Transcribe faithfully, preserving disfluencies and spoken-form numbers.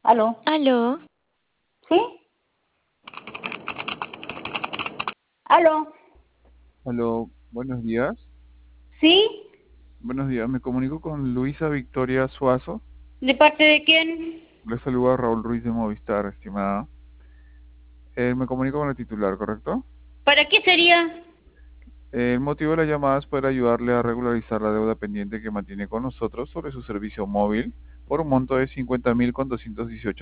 ¿Aló? Aló, ¿Sí? ¿Aló? Aló, buenos días. ¿Sí? Buenos días, me comunico con Luisa Victoria Suazo. ¿De parte de quién? Le saluda Raúl Ruiz de Movistar, estimada. Eh, me comunico con el titular, ¿correcto? ¿Para qué sería? Eh, el motivo de la llamada es para ayudarle a regularizar la deuda pendiente que mantiene con nosotros sobre su servicio móvil por un monto de cincuenta mil con doscientos dieciocho